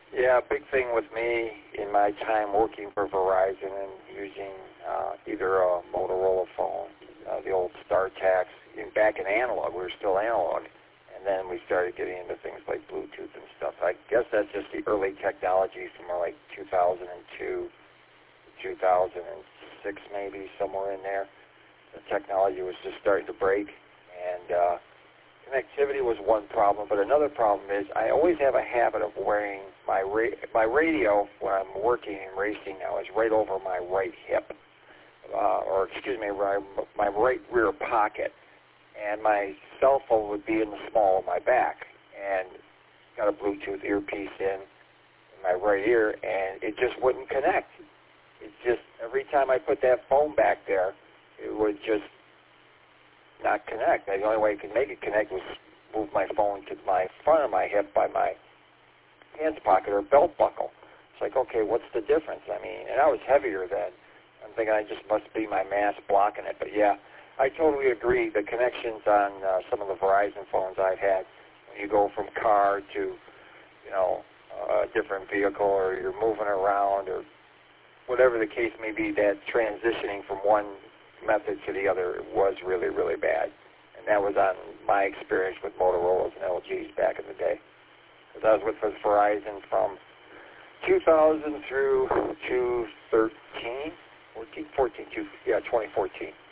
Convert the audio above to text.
Yeah, big thing with me in my time working for Verizon and using either a Motorola phone, the old StarTAC, back in analog, we were still analog, and then we started getting into things like Bluetooth and stuff. I guess that's just the early technology from like 2002, 2006 maybe, somewhere in there. The technology was just starting to break, and connectivity was one problem, but another problem is I always have a habit of wearing my radio when I'm working and racing now is right over my right hip, my right rear pocket, and my cell phone would be in the small of my back, and got a Bluetooth earpiece in my right ear, and it just wouldn't connect. It just, every time I put that phone back there, it would just not connect. The only way I could make it connect was move my phone to my front of my hip by my pants pocket or belt buckle. It's like, okay, what's the difference? I mean, and I was heavier then. I'm thinking I just must be my mass blocking it. But yeah, I totally agree. The connections on some of the Verizon phones I've had, when you go from car to, you know, a different vehicle, or you're moving around, or whatever the case may be, that transitioning from one method to the other was really, really bad. And that was on my experience with Motorola's and LGs back in the day. Because I was with Verizon from 2000 through 2014, 2014.